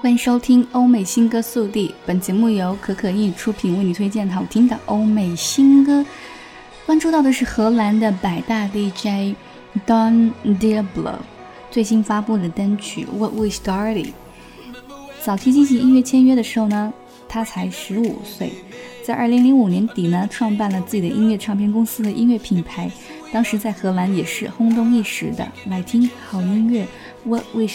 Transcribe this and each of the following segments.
欢迎收听欧美新歌速递，本节目由可可音语出品，为你推荐好听的欧美新歌。关注到的是荷兰的百大 DJ Don Diablo 最新发布的单曲 What We Started。 早期进行音乐签约的时候呢，他才15岁，在2005年底呢，创办了自己的音乐唱片公司的音乐品牌，当时在荷兰也是轰动一时的。来听好音乐 What We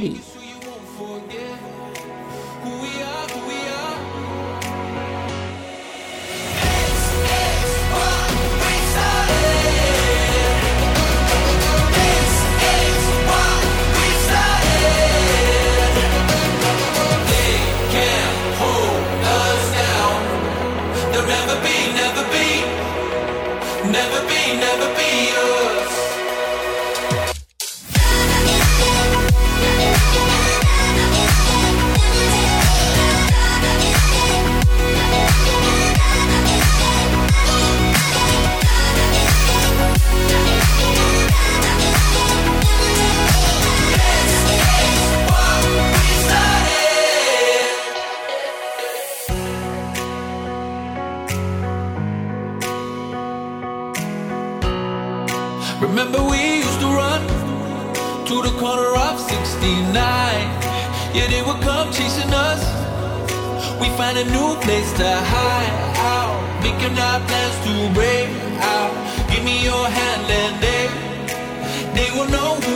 Started。Remember we used to run to the corner of 69. Yeah, they would come chasing us. We find a new place to hide out, making our plans to break out. Give me your hand and they will know who